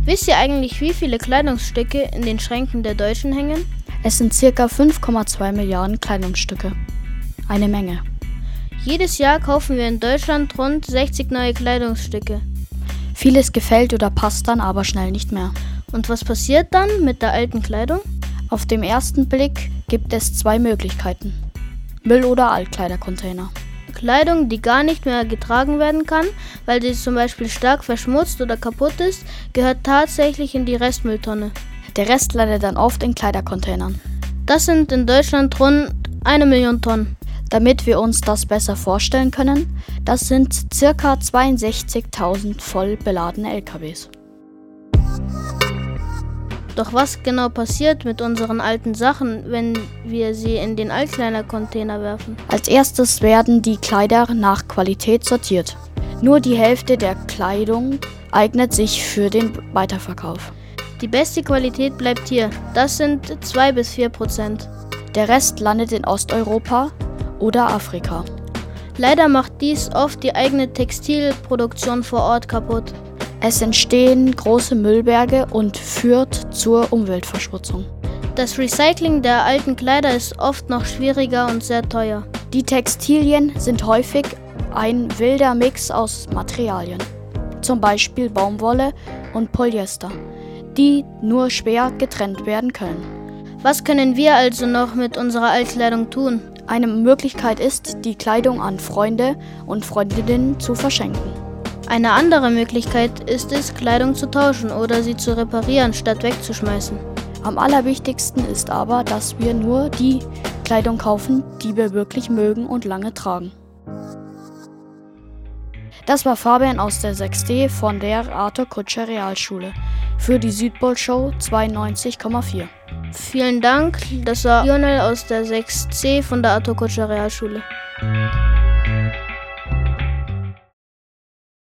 Wisst ihr eigentlich, wie viele Kleidungsstücke in den Schränken der Deutschen hängen? Es sind ca. 5,2 Milliarden Kleidungsstücke. Eine Menge. Jedes Jahr kaufen wir in Deutschland rund 60 neue Kleidungsstücke. Vieles gefällt oder passt dann aber schnell nicht mehr. Und was passiert dann mit der alten Kleidung? Auf den ersten Blick gibt es 2 Möglichkeiten: Müll- oder Altkleidercontainer. Kleidung, die gar nicht mehr getragen werden kann, weil sie zum Beispiel stark verschmutzt oder kaputt ist, gehört tatsächlich in die Restmülltonne. Der Rest landet dann oft in Kleidercontainern. Das sind in Deutschland rund 1 Million Tonnen. Damit wir uns das besser vorstellen können, das sind ca. 62.000 voll beladene LKWs. Doch was genau passiert mit unseren alten Sachen, wenn wir sie in den Altkleidercontainer werfen? Als erstes werden die Kleider nach Qualität sortiert. Nur die Hälfte der Kleidung eignet sich für den Weiterverkauf. Die beste Qualität bleibt hier. Das sind 2-4%. Der Rest landet in Osteuropa oder Afrika. Leider macht dies oft die eigene Textilproduktion vor Ort kaputt. Es entstehen große Müllberge und führt zur Umweltverschmutzung. Das Recycling der alten Kleider ist oft noch schwieriger und sehr teuer. Die Textilien sind häufig ein wilder Mix aus Materialien, zum Beispiel Baumwolle und Polyester, die nur schwer getrennt werden können. Was können wir also noch mit unserer Altkleidung tun? Eine Möglichkeit ist, die Kleidung an Freunde und Freundinnen zu verschenken. Eine andere Möglichkeit ist es, Kleidung zu tauschen oder sie zu reparieren, statt wegzuschmeißen. Am allerwichtigsten ist aber, dass wir nur die Kleidung kaufen, die wir wirklich mögen und lange tragen. Das war Fabian aus der 6D von der Arthur Kutscher Realschule für die Südpol-Show 92,4. Vielen Dank, das war Lionel aus der 6C von der Arthur Kutscher Realschule.